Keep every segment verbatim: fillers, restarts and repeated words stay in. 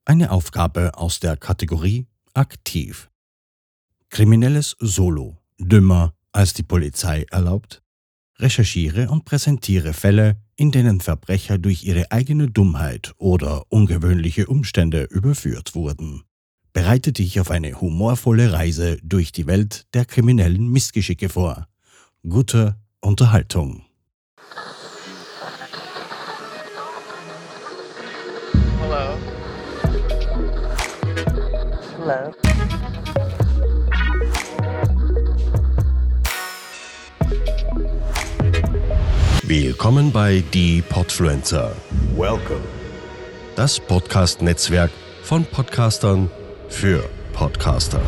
Eine Aufgabe aus der Kategorie Aktiv. Kriminelles Solo. Dümmer als die Polizei erlaubt. Recherchiere und präsentiere Fälle, in denen Verbrecher durch ihre eigene Dummheit oder ungewöhnliche Umstände überführt wurden. Bereite dich auf eine humorvolle Reise durch die Welt der kriminellen Missgeschicke vor. Gute Unterhaltung. Hello. Hello. Willkommen bei Die Podfluencer. Welcome. Das Podcast-Netzwerk von Podcastern für Podcaster.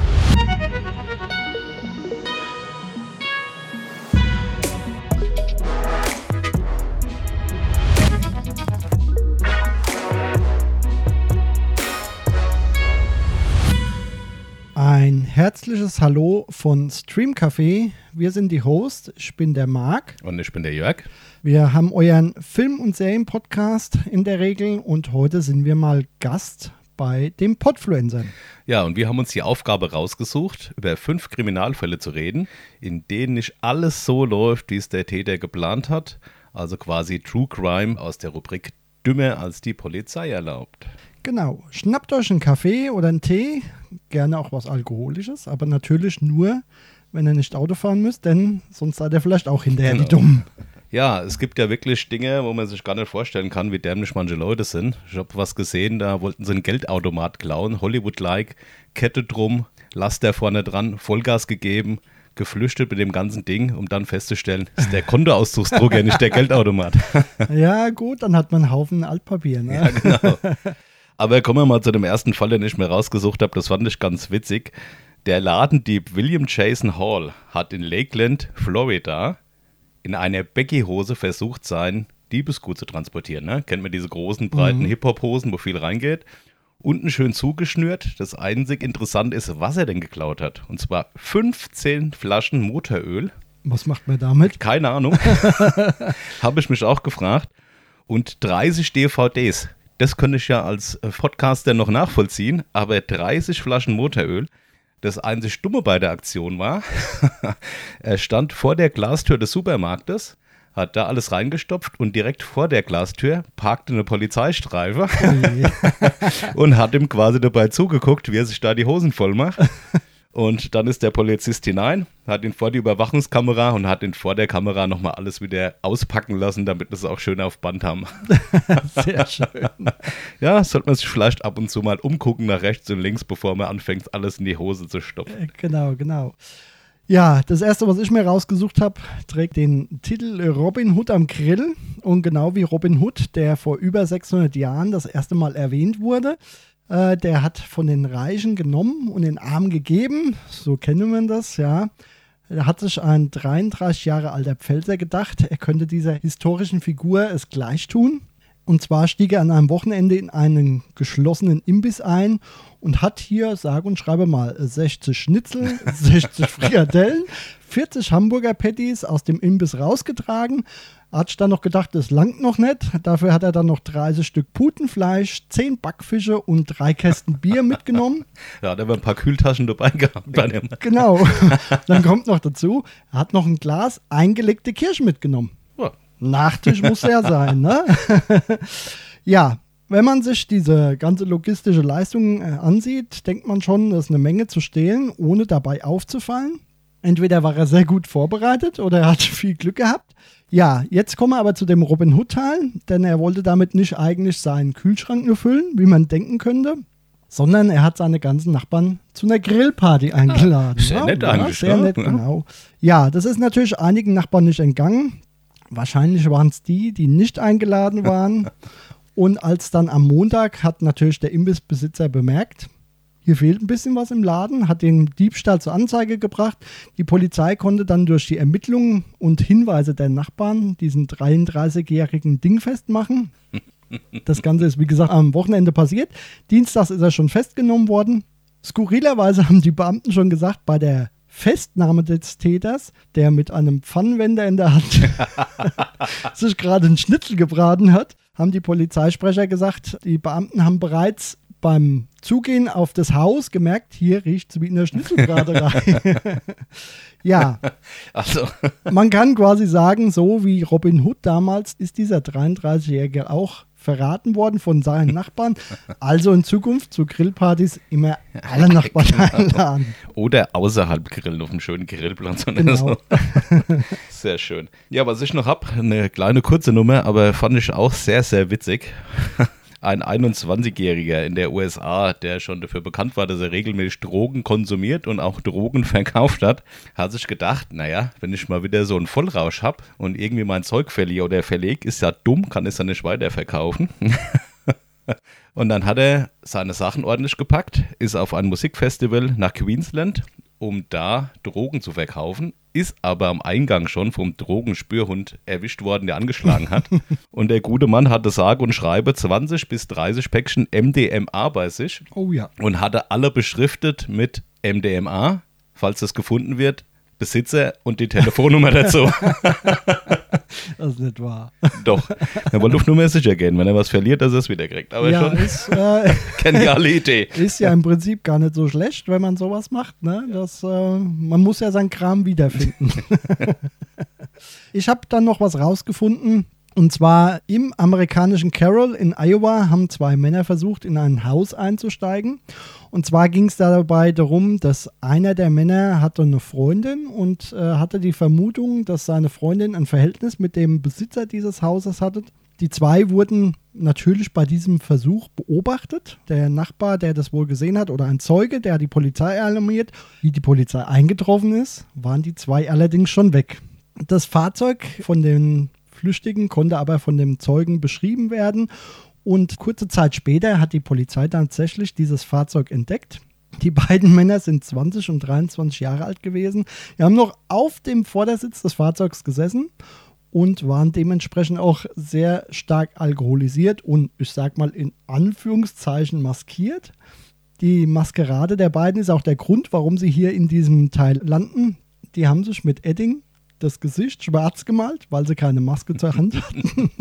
Ein herzliches Hallo von Stream Café. Wir sind die Hosts. Ich bin der Marc. Und ich bin der Jörg. Wir haben euren Film- und Serien-Podcast in der Regel und heute sind wir mal Gast bei dem Podfluencer. Ja, und wir haben uns die Aufgabe rausgesucht, über fünf Kriminalfälle zu reden, in denen nicht alles so läuft, wie es der Täter geplant hat. Also quasi True Crime aus der Rubrik Dümmer als die Polizei erlaubt. Genau. Schnappt euch einen Kaffee oder einen Tee, gerne auch was Alkoholisches, aber natürlich nur, wenn ihr nicht Auto fahren müsst, denn sonst seid ihr vielleicht auch hinterher Genau. die Dummen. Ja, es gibt ja wirklich Dinge, wo man sich gar nicht vorstellen kann, wie dämlich manche Leute sind. Ich habe was gesehen, da wollten sie einen Geldautomat klauen, Hollywood-like, Kette drum, Laster vorne dran, Vollgas gegeben, geflüchtet mit dem ganzen Ding, um dann festzustellen, ist der Kontoauszugsdrucker, nicht der Geldautomat. Ja gut, dann hat man einen Haufen Altpapier. Ne? Ja, genau. Aber kommen wir mal zu dem ersten Fall, den ich mir rausgesucht habe, das fand ich ganz witzig. Der Ladendieb William Jason Hall hat in Lakeland, Florida, in einer Becky-Hose versucht, sein Diebesgut zu transportieren. Ne? Kennt man diese großen, breiten Mhm. Hip-Hop-Hosen, wo viel reingeht? Unten schön zugeschnürt. Das einzig Interessante ist, was er denn geklaut hat. Und zwar fünfzehn Flaschen Motoröl. Was macht man damit? Keine Ahnung. Habe ich mich auch gefragt. Und dreißig D V Ds. Das könnte ich ja als Podcaster noch nachvollziehen. Aber dreißig Flaschen Motoröl. Das einzig Dumme bei der Aktion war, er stand vor der Glastür des Supermarktes, hat da alles reingestopft und direkt vor der Glastür parkte eine Polizeistreife und hat ihm quasi dabei zugeguckt, wie er sich da die Hosen voll macht. Und dann ist der Polizist hinein, hat ihn vor die Überwachungskamera und hat ihn vor der Kamera nochmal alles wieder auspacken lassen, damit wir es auch schön auf Band haben. Sehr schön. Ja, sollte man sich vielleicht ab und zu mal umgucken nach rechts und links, bevor man anfängt, alles in die Hose zu stopfen. Genau, genau. Ja, das erste, was ich mir rausgesucht habe, trägt den Titel Robin Hood am Grill. Und genau wie Robin Hood, der vor über sechshundert Jahren das erste Mal erwähnt wurde, äh, der hat von den Reichen genommen und den Armen gegeben. So kennt man das, ja. Da hat sich ein dreiunddreißig Jahre alter Pfälzer gedacht, er könnte dieser historischen Figur es gleich tun. Und zwar stieg er an einem Wochenende in einen geschlossenen Imbiss ein und hat hier, sage und schreibe mal, sechzig Schnitzel, sechzig Frikadellen, vierzig Hamburger Patties aus dem Imbiss rausgetragen. Hat sich dann noch gedacht, das langt noch nicht. Dafür hat er dann noch dreißig Stück Putenfleisch, zehn Backfische und drei Kästen Bier mitgenommen. Ja, da haben wir ein paar Kühltaschen dabei gehabt bei dem. Genau. Dann kommt noch dazu, er hat noch ein Glas eingelegte Kirschen mitgenommen. Ja. Nachtisch muss ja sein, ne? Ja, wenn man sich diese ganze logistische Leistung äh, ansieht, denkt man schon, das ist eine Menge zu stehlen, ohne dabei aufzufallen. Entweder war er sehr gut vorbereitet oder er hat viel Glück gehabt. Ja, jetzt kommen wir aber zu dem Robin Hood-Teil, denn er wollte damit nicht eigentlich seinen Kühlschrank nur füllen, wie man denken könnte, sondern er hat seine ganzen Nachbarn zu einer Grillparty eingeladen. Sehr ja, nett ja, eigentlich, Sehr ne? nett, genau. Ja, das ist natürlich einigen Nachbarn nicht entgangen. Wahrscheinlich waren es die, die nicht eingeladen waren. Und als dann am Montag hat natürlich der Imbissbesitzer bemerkt, hier fehlt ein bisschen was im Laden, hat den Diebstahl zur Anzeige gebracht. Die Polizei konnte dann durch die Ermittlungen und Hinweise der Nachbarn diesen dreiunddreißigjährigen dingfest machen. Das Ganze ist, wie gesagt, am Wochenende passiert. Dienstags ist er schon festgenommen worden. Skurrilerweise haben die Beamten schon gesagt, bei der Festnahme des Täters, der mit einem Pfannenwender in der Hand sich gerade einen Schnitzel gebraten hat, haben die Polizeisprecher gesagt, die Beamten haben bereits beim Zugehen auf das Haus gemerkt, hier riecht es wie in der Schnitzelbraterei. Ja, Also, man kann quasi sagen, so wie Robin Hood damals ist dieser dreiunddreißigjährige auch verraten worden von seinen Nachbarn. Also in Zukunft zu Grillpartys immer alle Nachbarn einladen. oder außerhalb grillen auf einem schönen Grillplatz oder Genau. so. Sehr schön. Ja, was ich noch habe, eine kleine kurze Nummer, aber fand ich auch sehr, sehr witzig. Ein einundzwanzigjähriger in der U S A, der schon dafür bekannt war, dass er regelmäßig Drogen konsumiert und auch Drogen verkauft hat, hat sich gedacht, naja, wenn ich mal wieder so einen Vollrausch habe und irgendwie mein Zeug verliere oder verlege, ist ja dumm, kann es ja nicht weiterverkaufen. Und dann hat er seine Sachen ordentlich gepackt, ist auf ein Musikfestival nach Queensland, um da Drogen zu verkaufen, ist aber am Eingang schon vom Drogenspürhund erwischt worden, der angeschlagen hat. Und der gute Mann hatte sage und schreibe zwanzig bis dreißig Päckchen M D M A bei sich Oh ja. und hatte alle beschriftet mit M D M A, falls das gefunden wird, Besitzer und die Telefonnummer dazu. Das ist nicht wahr. Doch, er wollte auf Nummer sicher gehen, wenn er was verliert, dass er es wieder kriegt. Aber Ja, schon ist, äh, geniale Idee. ist ja im Prinzip gar nicht so schlecht, wenn man sowas macht. Ne? Das, äh, man muss ja seinen Kram wiederfinden. Ich habe dann noch was rausgefunden. Und zwar im amerikanischen Carroll in Iowa haben zwei Männer versucht, in ein Haus einzusteigen. Und zwar ging es dabei darum, dass einer der Männer hatte eine Freundin und äh, hatte die Vermutung, dass seine Freundin ein Verhältnis mit dem Besitzer dieses Hauses hatte. Die zwei wurden natürlich bei diesem Versuch beobachtet. Der Nachbar, der das wohl gesehen hat, oder ein Zeuge, der hat die Polizei alarmiert. Wie die Polizei eingetroffen ist, waren die zwei allerdings schon weg. Das Fahrzeug von den Flüchtigen konnte aber von dem Zeugen beschrieben werden. Und kurze Zeit später hat die Polizei tatsächlich dieses Fahrzeug entdeckt. Die beiden Männer sind zwanzig und dreiundzwanzig Jahre alt gewesen. Die haben noch auf dem Vordersitz des Fahrzeugs gesessen und waren dementsprechend auch sehr stark alkoholisiert und, ich sag mal, in Anführungszeichen maskiert. Die Maskerade der beiden ist auch der Grund, warum sie hier in diesem Teil landen. Die haben sich mit Edding das Gesicht schwarz gemalt, weil sie keine Maske zur Hand hatten.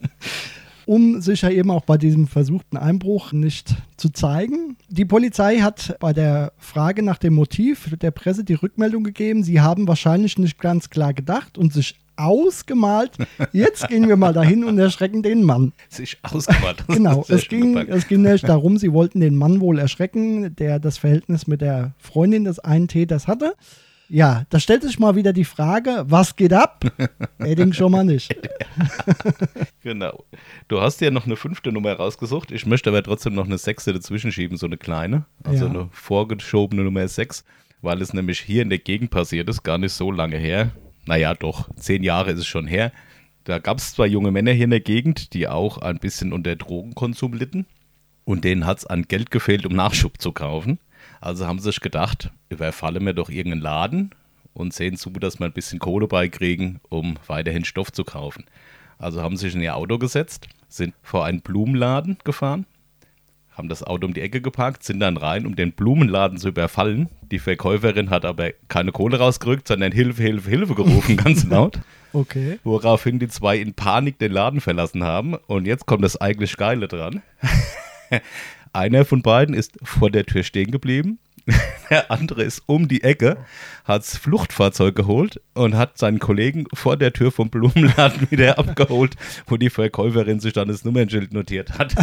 Um sich ja eben auch bei diesem versuchten Einbruch nicht zu zeigen. Die Polizei hat bei der Frage nach dem Motiv der Presse die Rückmeldung gegeben, sie haben wahrscheinlich nicht ganz klar gedacht und sich ausgemalt, jetzt gehen wir mal dahin und erschrecken den Mann. Sich ausgemalt. Das Genau, ist sehr es schön ging, gepackt. es ging nämlich darum, sie wollten den Mann wohl erschrecken, der das Verhältnis mit der Freundin des einen Täters hatte. Ja, da stellt sich mal wieder die Frage, was geht ab? Edding schon mal nicht. Genau. Du hast ja noch eine fünfte Nummer rausgesucht. Ich möchte aber trotzdem noch eine sechste dazwischen schieben, so eine kleine. Also Ja. eine vorgeschobene Nummer sechs, weil es nämlich hier in der Gegend passiert ist, gar nicht so lange her. Naja, doch, zehn Jahre ist es schon her. Da gab es zwei junge Männer hier in der Gegend, die auch ein bisschen unter Drogenkonsum litten. Und denen hat es an Geld gefehlt, um Nachschub zu kaufen. Also haben sie sich gedacht, überfallen wir doch irgendeinen Laden und sehen zu, dass wir ein bisschen Kohle beikriegen, um weiterhin Stoff zu kaufen. Also haben sie sich in ihr Auto gesetzt, sind vor einen Blumenladen gefahren, haben das Auto um die Ecke geparkt, sind dann rein, um den Blumenladen zu überfallen. Die Verkäuferin hat aber keine Kohle rausgerückt, sondern Hilfe, Hilfe, Hilfe gerufen, ganz laut. Okay. Woraufhin die zwei in Panik den Laden verlassen haben. Und jetzt kommt das eigentlich Geile dran. Einer von beiden ist vor der Tür stehen geblieben, der andere ist um die Ecke, hat das Fluchtfahrzeug geholt und hat seinen Kollegen vor der Tür vom Blumenladen wieder abgeholt, wo die Verkäuferin sich dann das Nummernschild notiert hat.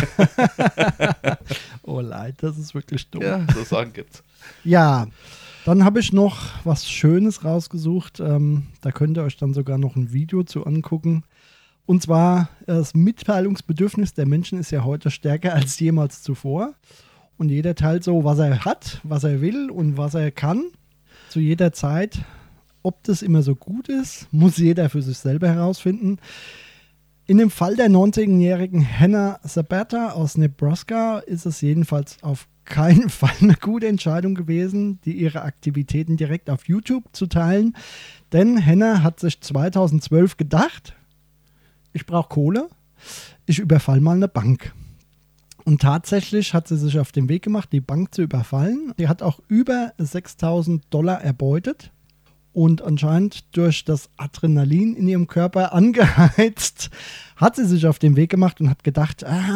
Oh leid, das ist wirklich dumm. Ja, so Sachen gibt's. Ja, dann habe ich noch was Schönes rausgesucht. Ähm, da könnt ihr euch dann sogar noch ein Video zu angucken. Und zwar, das Mitteilungsbedürfnis der Menschen ist ja heute stärker als jemals zuvor. Und jeder teilt so, was er hat, was er will und was er kann. Zu jeder Zeit. Ob das immer so gut ist, muss jeder für sich selber herausfinden. In dem Fall der neunzehnjährigen Hannah Zapata aus Nebraska ist es jedenfalls auf keinen Fall eine gute Entscheidung gewesen, die ihre Aktivitäten direkt auf YouTube zu teilen. Denn Hannah hat sich zweitausendzwölf gedacht, ich brauche Kohle, ich überfall mal eine Bank. Und tatsächlich hat sie sich auf den Weg gemacht, die Bank zu überfallen. Die hat auch über sechstausend Dollar erbeutet und anscheinend durch das Adrenalin in ihrem Körper angeheizt, hat sie sich auf den Weg gemacht und hat gedacht, ah,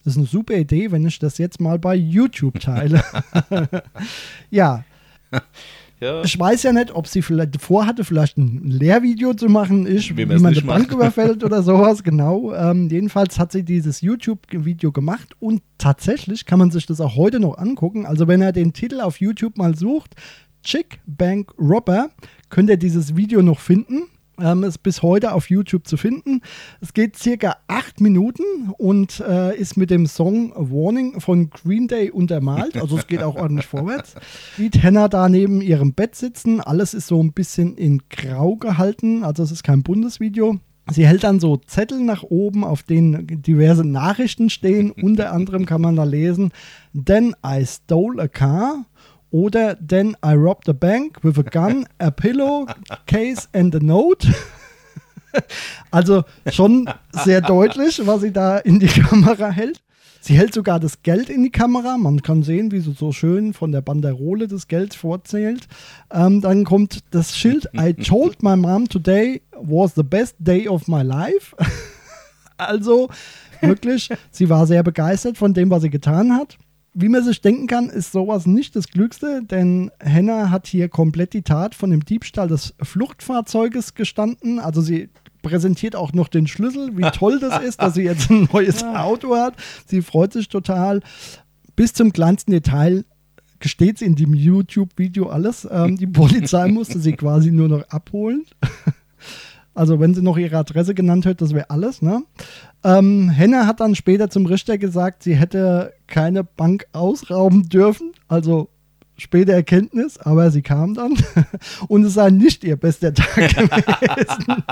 Das ist eine super Idee, wenn ich das jetzt mal bei YouTube teile. Ja. Ja. Ich weiß ja nicht, ob sie vielleicht vorhatte, vielleicht ein Lehrvideo zu machen, ich, Wie wie, man's man nicht eine Bank macht. überfällt oder sowas, genau. Ähm, jedenfalls hat sie dieses YouTube-Video gemacht und tatsächlich kann man sich das auch heute noch angucken. Also wenn er den Titel auf YouTube mal sucht, Chick Bank Robber, könnt ihr dieses Video noch finden. Ähm, ist bis heute auf YouTube zu finden. Es geht circa acht Minuten und äh, ist mit dem Song Warning von Green Day untermalt. Also es geht auch ordentlich vorwärts. Sieht Hannah da neben ihrem Bett sitzen. Alles ist so ein bisschen in Grau gehalten. Also es ist kein Bundesvideo. Sie hält dann so Zettel nach oben, auf denen diverse Nachrichten stehen. Unter anderem kann man da lesen: Then I stole a car. Oder Then I robbed a bank with a gun, a pillow case and a note. Also schon sehr deutlich, was sie da in die Kamera hält. Sie hält sogar das Geld in die Kamera. Man kann sehen, wie sie so schön von der Banderole das Geld vorzählt. Ähm, dann kommt das Schild: I told my mom today was the best day of my life. Also wirklich, sie war sehr begeistert von dem, was sie getan hat. Wie man sich denken kann, ist sowas nicht das Klügste, denn Hannah hat hier komplett die Tat von dem Diebstahl des Fluchtfahrzeuges gestanden. Also sie präsentiert auch noch den Schlüssel, wie toll das ist, dass sie jetzt ein neues Auto hat. Sie freut sich total. Bis zum kleinsten Detail gesteht sie in dem YouTube-Video alles. Ähm, die Polizei musste sie quasi nur noch abholen. Also wenn sie noch ihre Adresse genannt hätte, das wäre alles, ne? Ähm, Hannah hat dann später zum Richter gesagt, sie hätte keine Bank ausrauben dürfen, also späte Erkenntnis, aber sie kam dann und es sei nicht ihr bester Tag gewesen.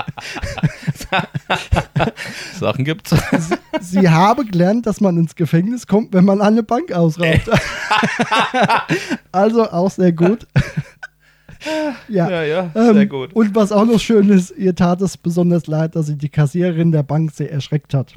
Sachen gibt's. Sie, sie habe gelernt, dass man ins Gefängnis kommt, wenn man eine Bank ausraubt. Also auch sehr gut. Ja, Ja, ja, sehr ähm, gut. Und was auch noch schön ist, ihr tat es besonders leid, dass sie die Kassiererin der Bank sehr erschreckt hat.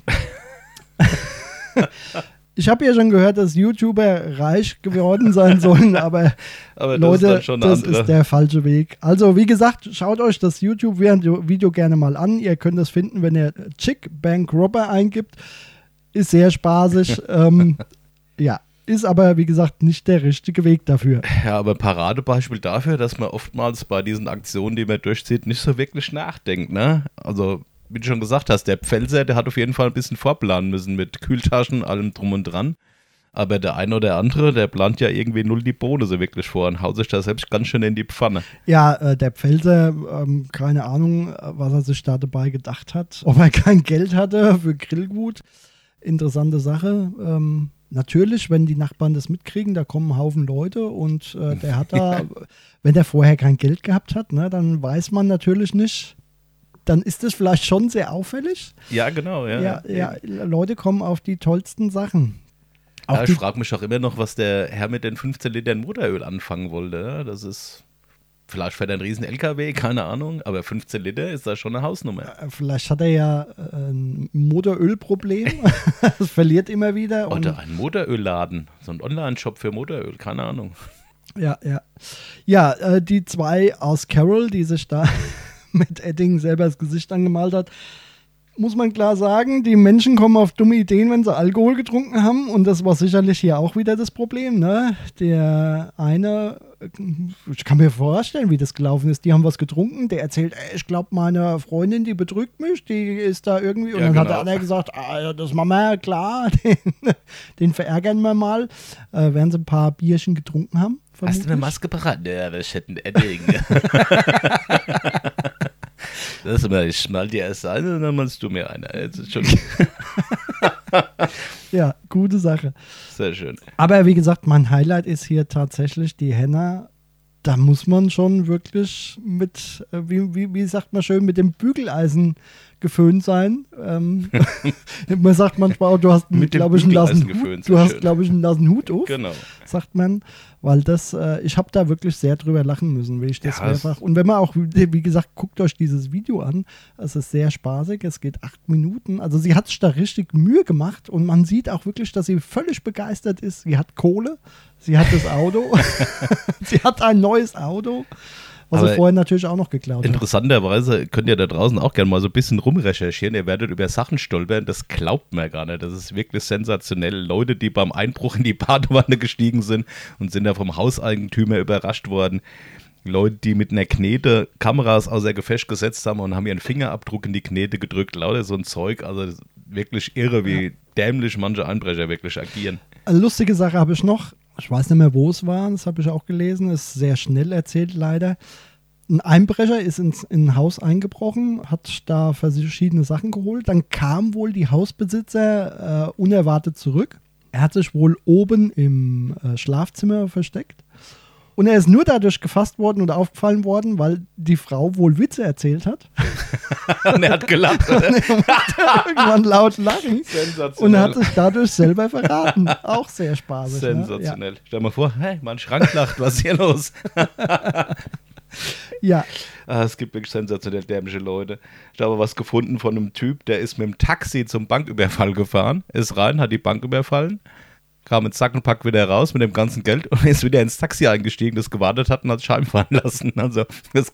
Ich habe ja schon gehört, dass YouTuber reich geworden sein sollen, aber, Aber das Leute, ist dann schon eine das andere. ist der falsche Weg. Also wie gesagt, schaut euch das YouTube-Video gerne mal an. Ihr könnt es finden, wenn ihr Chick Bank Robber eingibt. Ist sehr spaßig. ähm, ja. Ist aber, wie gesagt, nicht der richtige Weg dafür. Ja, aber Paradebeispiel dafür, dass man oftmals bei diesen Aktionen, die man durchzieht, nicht so wirklich nachdenkt, ne? Also, wie du schon gesagt hast, der Pfälzer, der hat auf jeden Fall ein bisschen vorplanen müssen mit Kühltaschen, allem drum und dran. Aber der eine oder andere, der plant ja irgendwie null die Bohne so wirklich vor und haut sich da selbst ganz schön in die Pfanne. Ja, äh, der Pfälzer, ähm, keine Ahnung, äh, was er sich da dabei gedacht hat. Ob er kein Geld hatte für Grillgut. Interessante Sache. Ähm, Natürlich, wenn die Nachbarn das mitkriegen, da kommen ein Haufen Leute und äh, der hat da, wenn der vorher kein Geld gehabt hat, ne, dann weiß man natürlich nicht, dann ist das vielleicht schon sehr auffällig. Ja, genau, ja. Ja, ja, Leute kommen auf die tollsten Sachen. Auch Ja, ich die, frage mich auch immer noch, was der Herr mit den fünfzehn Litern Motoröl anfangen wollte. Ja, das ist, vielleicht fährt er einen riesen L K W, keine Ahnung, aber fünfzehn Liter ist da schon eine Hausnummer. vielleicht hat er ja äh, ein Motorölproblem. Das verliert immer wieder. Und Oder ein Motorölladen, so ein Online-Shop für Motoröl, keine Ahnung. Ja, ja. Ja, äh, die zwei aus Carol, die sich da mit Edding selber das Gesicht angemalt hat, muss man klar sagen, die Menschen kommen auf dumme Ideen, wenn sie Alkohol getrunken haben. Und das war sicherlich hier auch wieder das Problem, ne? Der eine, ich kann mir vorstellen, wie das gelaufen ist. Die haben was getrunken, der erzählt, ey, ich glaube, meine Freundin, die betrügt mich, die ist da irgendwie. Und Ja, dann hat genau. der andere gesagt, ah, das machen wir, klar, den, den verärgern wir mal. Äh, während sie ein paar Bierchen getrunken haben. Hast du eine vermutlich. Maske parat? Ja, wir hätten Edding. Das ist immer, ich schmal dir erst eine und dann malst du mir eine. Jetzt ist schon Ja, gute Sache. sehr schön. Aber wie gesagt, mein Highlight ist hier tatsächlich die Hannah. Da muss man schon wirklich mit, äh, wie, wie, wie sagt man schön, mit dem Bügeleisen geföhnt sein. Ähm, man sagt manchmal auch, du hast, Mit dem glaube ich, einen Bügeleisen nassen geföhnt, Hut. sehr Du hast, schön. glaube ich, einen nassen Hut auf, Genau. sagt man. Weil das, äh, ich habe da wirklich sehr drüber lachen müssen, wie ich das Ja, es- mehrfach. Und wenn man auch, wie gesagt, guckt euch dieses Video an, es ist sehr spaßig, es geht acht Minuten. Also sie hat sich da richtig Mühe gemacht und man sieht auch wirklich, dass sie völlig begeistert ist. Sie hat Kohle, sie hat das Auto, sie hat ein neues Auto. was Aber er vorher natürlich auch noch geklaut hat. Interessanterweise könnt ihr da draußen auch gerne mal so ein bisschen rumrecherchieren. Ihr werdet über Sachen stolpern, das glaubt man gar nicht. Das ist wirklich sensationell. Leute, die beim Einbruch in die Badewanne gestiegen sind und sind da vom Hauseigentümer überrascht worden. Leute, die mit einer Knete Kameras außer Gefecht gesetzt haben und haben ihren Fingerabdruck in die Knete gedrückt. Lauter so ein Zeug. Also das ist wirklich irre, wie ja. dämlich manche Einbrecher wirklich agieren. Eine lustige Sache habe ich noch. Ich weiß nicht mehr, wo es war. Das habe ich auch gelesen. Ist sehr schnell erzählt, leider. Ein Einbrecher ist ins in ein Haus eingebrochen, hat da verschiedene Sachen geholt. Dann kam wohl die Hausbesitzer äh, unerwartet zurück. Er hat sich wohl oben im äh, Schlafzimmer versteckt. Und er ist nur dadurch gefasst worden oder aufgefallen worden, weil die Frau wohl Witze erzählt hat. Und er hat gelacht, oder? Und er musste irgendwann laut lachen. Sensationell. Und hat sich dadurch selber verraten. Auch sehr spaßig. Sensationell. Ne? Ja. Stell dir mal vor, hey, mein Schrank lacht, was ist hier los? Ja. Ah, es gibt wirklich sensationell dämliche Leute. Ich habe was gefunden von einem Typ, der ist mit dem Taxi zum Banküberfall gefahren, ist rein, hat die Bank überfallen, kam mit Sack und Pack wieder raus mit dem ganzen Geld und ist wieder ins Taxi eingestiegen, das gewartet hat und hat Scheiben fahren lassen. Also das,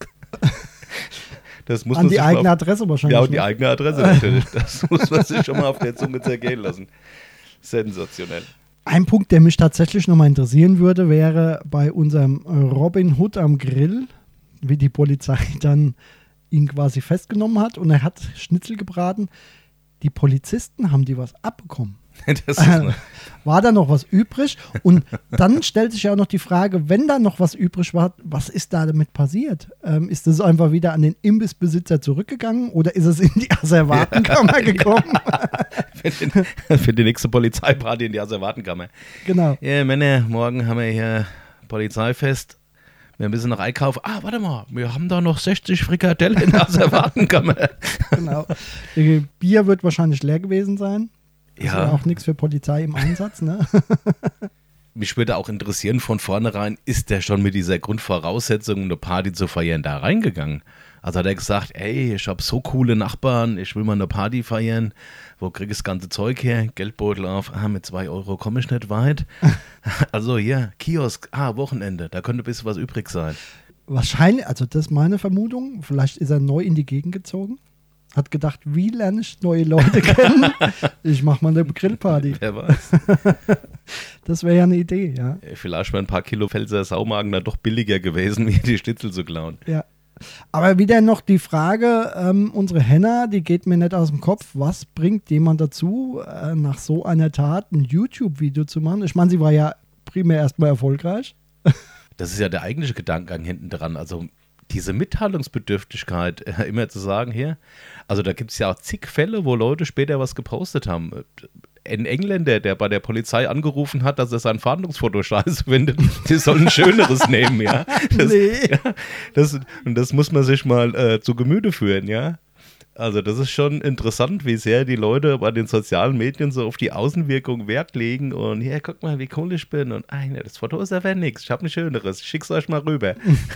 das muss An man die sich eigene mal, Adresse wahrscheinlich. Ja, und die ne? eigene Adresse natürlich. Das muss man sich schon mal auf der Zunge zergehen lassen. Sensationell. Ein Punkt, der mich tatsächlich nochmal interessieren würde, wäre bei unserem Robin Hood am Grill, wie die Polizei dann ihn quasi festgenommen hat und er hat Schnitzel gebraten. Die Polizisten, haben die was abbekommen? Das ist eine war da noch was übrig? Und dann stellt sich ja auch noch die Frage, wenn da noch was übrig war, was ist da damit passiert? Ähm, ist das einfach wieder an den Imbissbesitzer zurückgegangen oder ist es in die Asservatenkammer ja, gekommen? Für, den, für die nächste Polizeiparty in die Asservatenkammer. Genau. Ja, Männer, morgen haben wir hier Polizeifest. Wir müssen noch einkaufen. Ah, warte mal, wir haben da noch sechzig Frikadellen in der Asservatenkammer. Genau. Ihr Bier wird wahrscheinlich leer gewesen sein. Das Ja. ist ja auch nichts für Polizei im Einsatz, ne? Mich würde auch interessieren, von vornherein, ist der schon mit dieser Grundvoraussetzung, eine Party zu feiern, da reingegangen? Also hat er gesagt, ey, ich habe so coole Nachbarn, ich will mal eine Party feiern. Wo krieg ich das ganze Zeug her? Geldbeutel auf, ah, mit zwei Euro komme ich nicht weit. Also hier, Kiosk, ah, Wochenende, da könnte ein bisschen was übrig sein. Wahrscheinlich, also das ist meine Vermutung, vielleicht ist er neu in die Gegend gezogen, hat gedacht, wie lerne ich neue Leute kennen? Ich mache mal eine Grillparty. Wer weiß. Das wäre ja eine Idee, ja. Vielleicht wäre ein paar Kilo Pfälzer Saumagen dann doch billiger gewesen, wie die Schnitzel zu klauen. Ja. Aber wieder noch die Frage, ähm, unsere Henna, die geht mir nicht aus dem Kopf. Was bringt jemand dazu, äh, nach so einer Tat ein YouTube-Video zu machen? Ich meine, sie war ja primär erstmal erfolgreich. Das ist ja der eigentliche Gedankengang hinten dran. Also diese Mitteilungsbedürftigkeit, äh, immer zu sagen, hier, also da gibt es ja auch zig Fälle, wo Leute später was gepostet haben. Ein Engländer, der bei der Polizei angerufen hat, dass er sein Fahndungsfoto scheiße findet, die sollen ein schöneres nehmen, ja. Das, Nee. ja, das, und das muss man sich mal äh, zu Gemüte führen, ja. Also das ist schon interessant, wie sehr die Leute bei den sozialen Medien so auf die Außenwirkung Wert legen und hier, guck mal, wie cool ich bin und ah, das Foto ist aber nichts, ich habe ein schöneres, ich schick's euch mal rüber.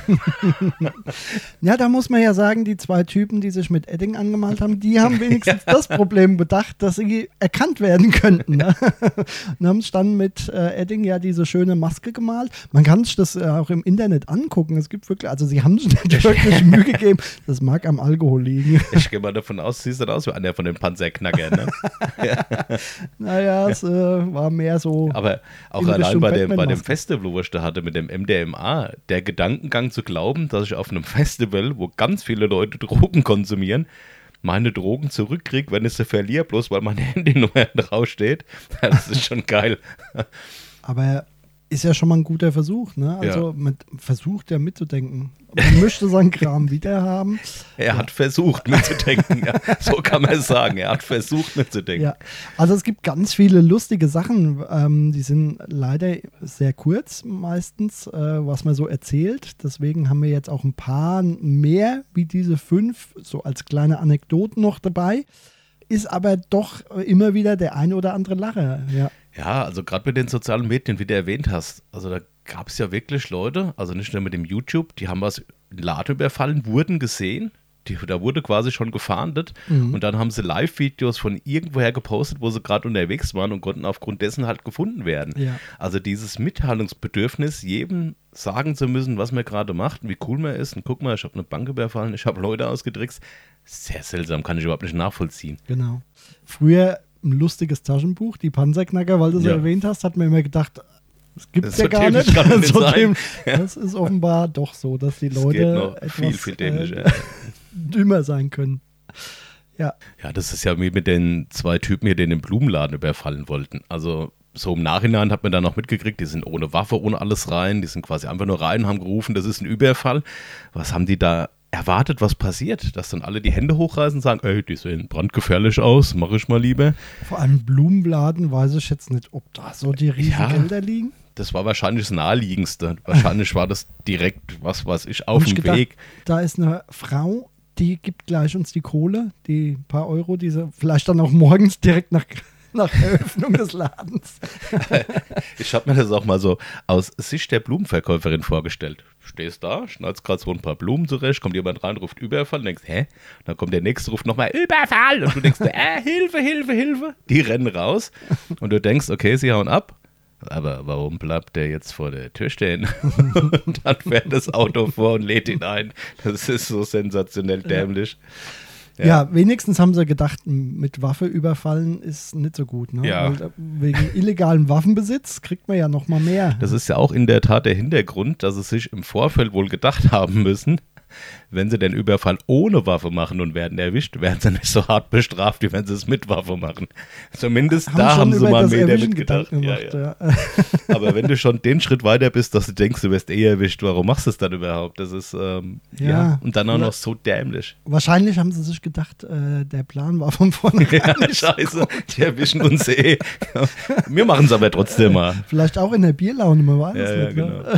Ja, da muss man ja sagen, die zwei Typen, die sich mit Edding angemalt haben, die haben wenigstens ja. das Problem bedacht, dass sie erkannt werden könnten. Ne? Und haben sich dann mit äh, Edding ja diese schöne Maske gemalt. Man kann sich das äh, auch im Internet angucken. Es gibt wirklich, also sie haben sich nicht wirklich Mühe gegeben. Das mag am Alkohol liegen. Ich gehe mal davon aus, siehst du aus wie einer von den Panzerknackern, ne? Ja. Naja, es äh, war mehr so. Aber auch in allein Richtung bei dem, bei dem Batman-Maske. Festival, wo ich da hatte mit dem M D M A, der Gedankengang zu glauben, dass ich auf einem Festival, wo ganz viele Leute Drogen konsumieren, meine Drogen zurückkriege, wenn ich sie verliere, bloß weil meine Handynummer draufsteht, das ist schon geil. Aber ist ja schon mal ein guter Versuch, ne? Also Ja. man versucht ja mitzudenken. Man möchte seinen Kram wieder haben. Er ja. hat versucht mitzudenken, ja. So kann man es sagen, er hat versucht mitzudenken. Ja, also es gibt ganz viele lustige Sachen, ähm, die sind leider sehr kurz meistens, äh, was man so erzählt. Deswegen haben wir jetzt auch ein paar mehr wie diese fünf, so als kleine Anekdoten noch dabei. Ist aber doch immer wieder der eine oder andere Lacher, ja. Ja, also gerade mit den sozialen Medien, wie du erwähnt hast, also da gab es ja wirklich Leute, also nicht nur mit dem YouTube, die haben was in Laden überfallen, wurden gesehen, die, da wurde quasi schon gefahndet Mhm. und dann haben sie Live-Videos von irgendwoher gepostet, wo sie gerade unterwegs waren und konnten aufgrund dessen halt gefunden werden. Ja. Also dieses Mitteilungsbedürfnis, jedem sagen zu müssen, was man gerade macht und wie cool man ist. Und guck mal, ich habe eine Bank überfallen, ich habe Leute ausgetrickst. Sehr seltsam, kann ich überhaupt nicht nachvollziehen. Genau. Früher ein lustiges Taschenbuch, die Panzerknacker, weil du es Ja. erwähnt hast, hat man immer gedacht, das gibt es Das ja so gar dämlich nicht. kann man nicht So sein. däm- Ja. Das ist offenbar doch so, dass die Das Leute geht noch etwas viel, viel dämlicher. äh, dümmer sein können. Ja, Ja, das ist ja wie mit den zwei Typen hier, die den Blumenladen überfallen wollten. Also so im Nachhinein hat man dann noch mitgekriegt, die sind ohne Waffe, ohne alles rein. Die sind quasi einfach nur rein, haben gerufen, das ist ein Überfall. Was haben die da erwartet, was passiert? Dass dann alle die Hände hochreißen und sagen, ey, die sehen brandgefährlich aus, mache ich mal lieber. vor allem Blumenladen, weiß ich jetzt nicht, ob da so die riesen Ja. Gelder liegen. Das war wahrscheinlich das Naheliegendste. Wahrscheinlich war das direkt, was weiß ich, auf Hab ich dem gedacht, Weg. Da ist eine Frau, die gibt gleich uns die Kohle, die paar Euro, die sie vielleicht dann auch morgens direkt nach, nach Eröffnung des Ladens. Ich habe mir das auch mal so aus Sicht der Blumenverkäuferin vorgestellt. Stehst da, schneidest gerade so ein paar Blumen zurecht, kommt jemand rein, ruft Überfall, und denkst, hä? Dann kommt der nächste, ruft nochmal Überfall und du denkst, äh, Hilfe, Hilfe, Hilfe. Die rennen raus und du denkst, okay, sie hauen ab. Aber warum bleibt der jetzt vor der Tür stehen? Und dann fährt das Auto vor und lädt ihn ein. Das ist so sensationell dämlich. Ja. wenigstens haben sie gedacht, m- mit Waffe überfallen ist nicht so gut. Ne? Ja. Weil, äh, wegen illegalem Waffenbesitz kriegt man ja noch mal mehr. Das ist ja auch in der Tat der Hintergrund, dass sie sich im Vorfeld wohl gedacht haben müssen, wenn sie den Überfall ohne Waffe machen und werden erwischt, werden sie nicht so hart bestraft, wie wenn sie es mit Waffe machen. Zumindest da schon haben sie über mal das mehr Erwischen damit gedacht. Gedanken Ja, gemacht, ja. ja. Aber wenn du schon den Schritt weiter bist, dass du denkst, du wirst eh erwischt, warum machst du es dann überhaupt? Das ist, ähm, ja. Ja. Und dann auch Oder- noch so dämlich. Wahrscheinlich haben sie sich gedacht, äh, der Plan war von vornherein Ja, nicht so scheiße, gut. die erwischen uns eh. Wir machen es aber trotzdem mal. Vielleicht auch in der Bierlaune, man weiß Ja, es ja, nicht. genau. Ne?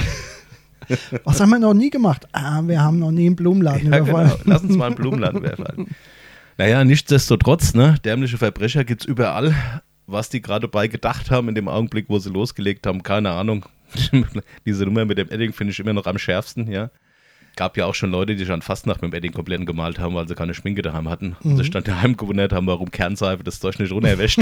Was haben wir noch nie gemacht? Ah, wir haben noch nie einen Blumenladen Ja, überfallen. genau. Lass uns mal einen Blumenladen überfallen. Naja, nichtsdestotrotz, ne, dämliche Verbrecher gibt es überall. Was die gerade bei gedacht haben in dem Augenblick, wo sie losgelegt haben, keine Ahnung. Diese Nummer mit dem Edding finde ich immer noch am schärfsten, ja. Gab ja auch schon Leute, die schon fast nach mit dem Edding komplett gemalt haben, weil sie keine Schminke daheim hatten. Und Mhm. sich dann daheim gewundert haben, warum Kernseife das Zeug nicht runterwäscht.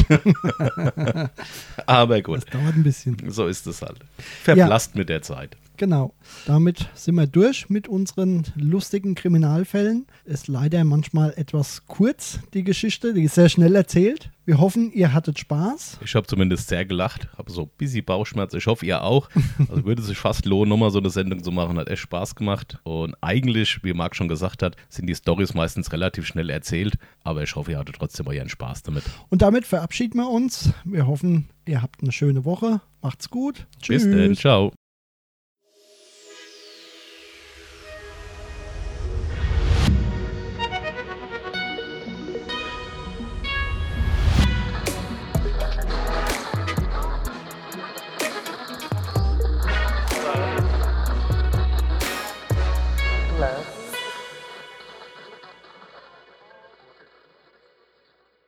Aber gut, Das dauert ein bisschen. so ist es halt. Verblasst mit der Zeit. Genau. Damit sind wir durch mit unseren lustigen Kriminalfällen. Ist leider manchmal etwas kurz, die Geschichte. Die ist sehr schnell erzählt. Wir hoffen, ihr hattet Spaß. Ich habe zumindest sehr gelacht, habe so ein bisschen Bauchschmerz. Ich hoffe, ihr auch. Also würde sich fast lohnen, nochmal so eine Sendung zu machen. Hat echt Spaß gemacht. Und eigentlich, wie Marc schon gesagt hat, sind die Storys meistens relativ schnell erzählt. Aber ich hoffe, ihr hattet trotzdem euren Spaß damit. Und damit verabschieden wir uns. Wir hoffen, ihr habt eine schöne Woche. Macht's gut. Bis dann, ciao. Hello.